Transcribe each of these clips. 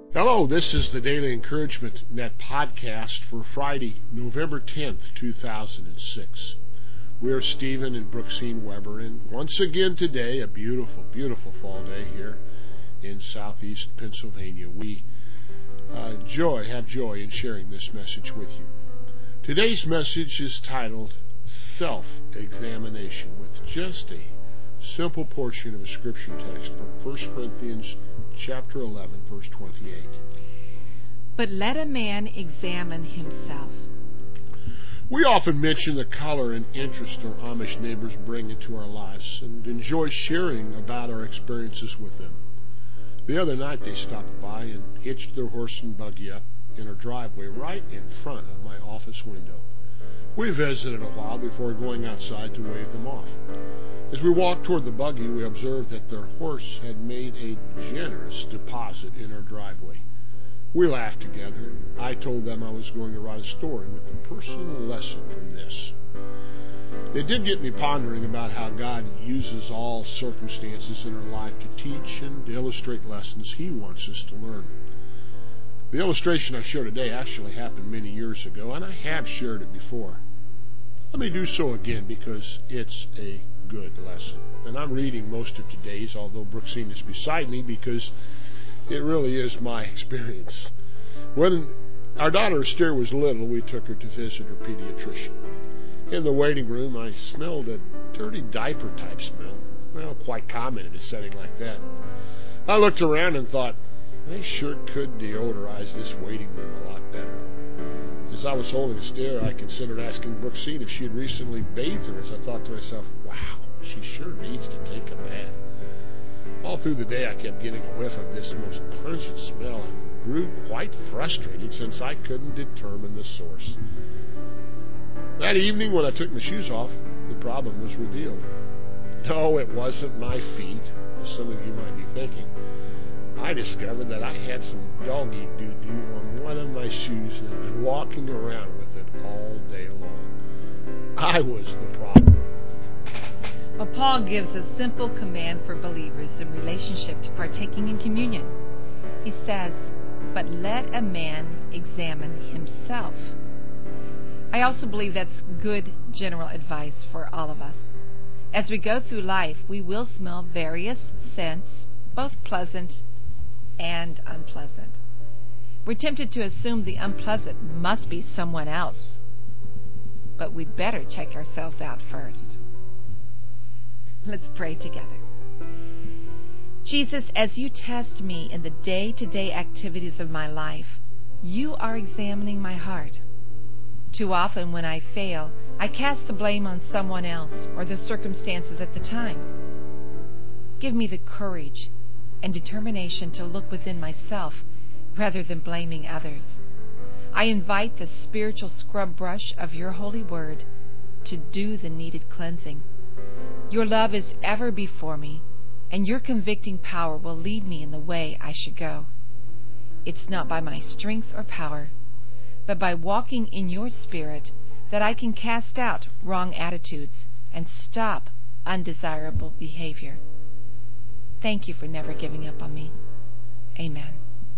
Hello, this is the Daily Encouragement Net podcast for Friday, November 10th, 2006. We're Stephen and Brooksine Weber, and once again today, a beautiful, beautiful fall day here in southeast Pennsylvania. We have joy in sharing this message with you. Today's message is titled Self-Examination, with just a simple portion of a scripture text from 1 Corinthians chapter 11, verse 28. But let a man examine himself. We often mention the color and interest our Amish neighbors bring into our lives and enjoy sharing about our experiences with them. The other night they stopped by and hitched their horse and buggy up in our driveway right in front of my office window. We visited a while before going outside to wave them off. As we walked toward the buggy, we observed that their horse had made a generous deposit in our driveway. We laughed together, and I told them I was going to write a story with a personal lesson from this. It did get me pondering about how God uses all circumstances in our life to teach and to illustrate lessons He wants us to learn. The illustration I show today actually happened many years ago, and I have shared it before. Let me do so again because it's a good lesson. And I'm reading most of today's, although Brooksine is beside me, because it really is my experience. When our daughter Esther was little, we took her to visit her pediatrician. In the waiting room, I smelled a dirty diaper type smell. Well, quite common in a setting like that. I looked around and thought, they sure could deodorize this waiting room a lot better. As I was holding Esther, I considered asking Brooksine if she had recently bathed her, as I thought to myself, wow, she sure needs to take a bath. All through the day, I kept getting a whiff of this most pungent smell and grew quite frustrated since I couldn't determine the source. That evening, when I took my shoes off, the problem was revealed. No, it wasn't my feet, as some of you might be thinking. I discovered that I had some doggy doo-doo on one of my shoes and had been walking around with it all day long. I was the problem. Well, Paul gives a simple command for believers in relationship to partaking in communion. He says, but let a man examine himself. I also believe that's good general advice for all of us. As we go through life, we will smell various scents, both pleasant and unpleasant. We're tempted to assume the unpleasant must be someone else, but we'd better check ourselves out first. Let's pray together. Jesus, as you test me in the day-to-day activities of my life, you are examining my heart. Too often when I fail, I cast the blame on someone else or the circumstances at the time. Give me the courage and determination to look within myself rather than blaming others. I invite the spiritual scrub brush of your holy word to do the needed cleansing. Your love is ever before me, and your convicting power will lead me in the way I should go. It's not by my strength or power, but by walking in your spirit that I can cast out wrong attitudes and stop undesirable behavior. Thank you for never giving up on me. Amen.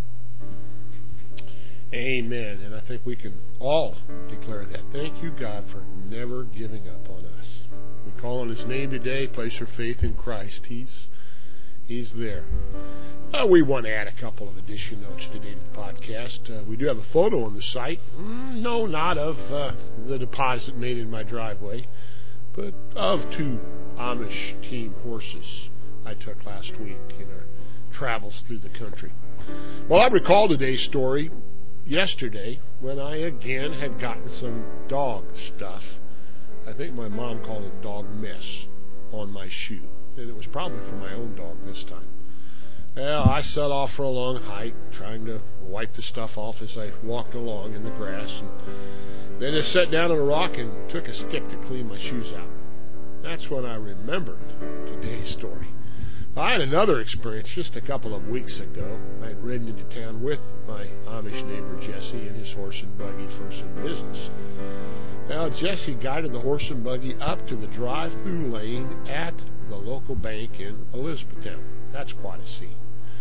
Amen. And I think we can all declare that. Thank you, God, for never giving up on us. We call on His name today, place our faith in Christ. He's there. We want to add a couple of addition notes today to the podcast. We do have a photo on the site. No, not of the deposit made in my driveway, but of two Amish team horses I took last week in our travels through the country. Well, I recall today's story yesterday when I again had gotten some dog stuff. I think my mom called it dog mess on my shoe, and it was probably for my own dog this time. Well, I set off for a long hike, trying to wipe the stuff off as I walked along in the grass, and then I sat down on a rock and took a stick to clean my shoes out. That's when I remembered today's story. I had another experience just a couple of weeks ago. I had ridden into town with my Amish neighbor Jesse and his horse and buggy for some business. Now, Jesse guided the horse and buggy up to the drive-through lane at the local bank in Elizabethtown. That's quite a scene.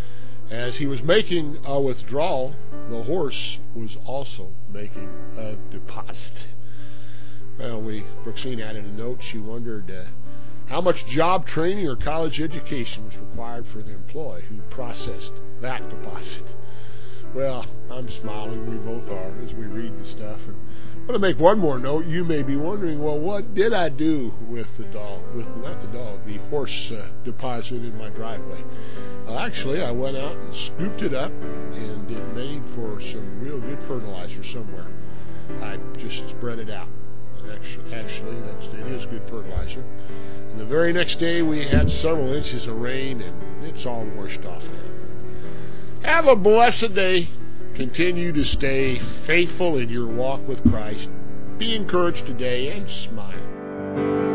As he was making a withdrawal, the horse was also making a deposit. Well, Brooksine added a note. She wondered how much job training or college education was required for the employee who processed that deposit. Well, I'm smiling. We both are as we read the stuff. And I want to make one more note. You may be wondering, well, what did I do with the horse deposit in my driveway? Actually, I went out and scooped it up, and it made for some real good fertilizer somewhere. I just spread it out. And actually, it is good fertilizer. And the very next day, we had several inches of rain, and it's all washed off now. Have a blessed day. Continue to stay faithful in your walk with Christ. Be encouraged today and smile.